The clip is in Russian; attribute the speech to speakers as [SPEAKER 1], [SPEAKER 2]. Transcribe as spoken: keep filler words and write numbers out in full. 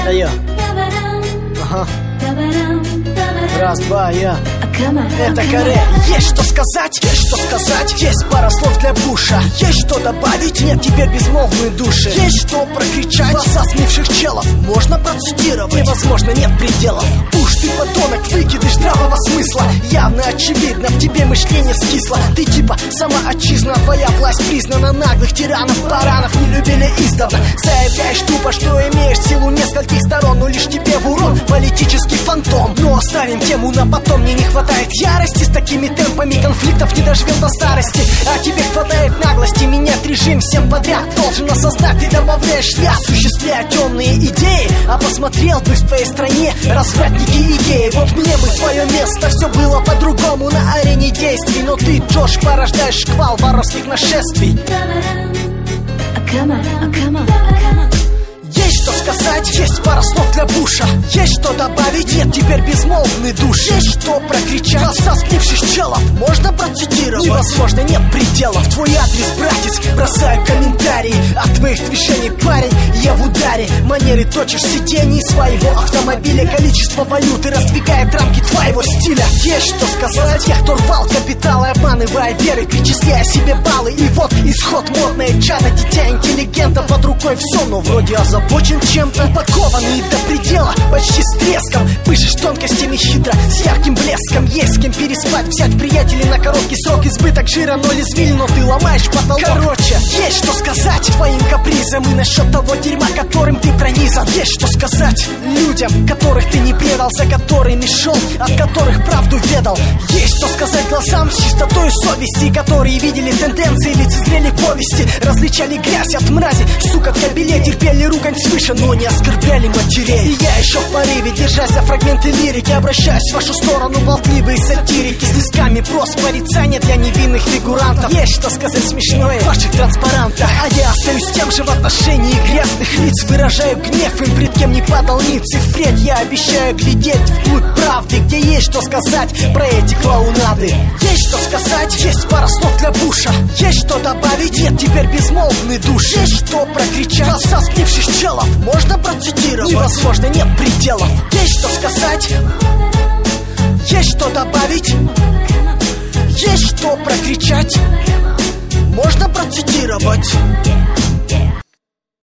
[SPEAKER 1] Айо. Ага. Раз, два, я. Это Каре. Есть что сказать, есть что сказать. Есть пара слов для Буша. Есть что добавить, нет тебе безмолвные души. Есть что прокричать, глаза смевших челов. Можно процитировать, невозможно, нет пределов. Буш, ты подонок, выкидыш здравого смысла. Явно очевидно, в тебе мышление скисло. Ты типа сама отчизна, твоя власть признана. Наглых тиранов, баранов не любили издавна. Заявляешь тупо, что имеешь силу нескольких сторон, но лишь тебе в урон политический фантом. Но оставим тему на потом, мне не хватает ярости. С такими темпами конфликтов не доживем до старости. А тебе хватает наглости менять режим всем подряд. Должен осознать, ты добавляешь я, осуществляя темные идеи. А посмотрел бы в твоей стране развратники идеи. Вот мне бы твое место, все было по-другому на арене действий. Но ты, Джош, порождаешь шквал воровских нашествий. Есть что сказать, есть пара слов для Буша. Есть что добавить, нет теперь безмолвный душ. Есть что прокричать, глаза скривших челов. Можно процитировать, невозможно, нет пределов. Твой адрес, братец, бросаю комментарии. От твоих движений, парень, я в ударе. Манеры точишь сидений своего автомобиля. Количество валюты раздвигает рамки твоего стиля. Есть что сказать, я кто рвал капиталы, обманывая веры, перечисляя себе баллы. И вот исход, модное чадо, дитя интеллигента. Под рукой все, но вроде озабочен чем-то. Упакованный до предела, почти с треском. Пышешь тонкостями хитро, с ярким блеском. Есть с кем переспать, взять приятелей на короткий срок. Избыток жира, ноль извилин, но ты ломаешь потолок. Короче, есть что сказать твоим капризам и насчет того дерьма, которым ты пронизан. Есть что сказать людям, которых ты не предал, за которыми шел, от которых правду ведал. Есть что сказать глазам с чистотой совести, которые видели тенденции, лицезрели повести, различали грязь от мрази, сука в кабеле, терпели ругань свыше, но не оскорбляли матерей. И я еще в порыве, держась за фрагменты лирики, обращаюсь в вашу сторону, болтливые сатирики, с листками прос порицания для невинных фигурантов. Есть что сказать смешное в ваших транспарантах, а я остаюсь тем же в отношении грязных лиц. Выражаю гнев им, пред кем не падал ниц. И впредь я обещаю глядеть вглубь правды, где есть что сказать про эти клоунады. Есть что сказать, есть пара слов для Буша. Есть что добавить, нет теперь безмолвный душ. Есть что прокричать, глаза скривших челов. Можно процитировать, невозможно, нет пределов. Есть что сказать, есть что добавить, есть что прокричать. Можно процитировать.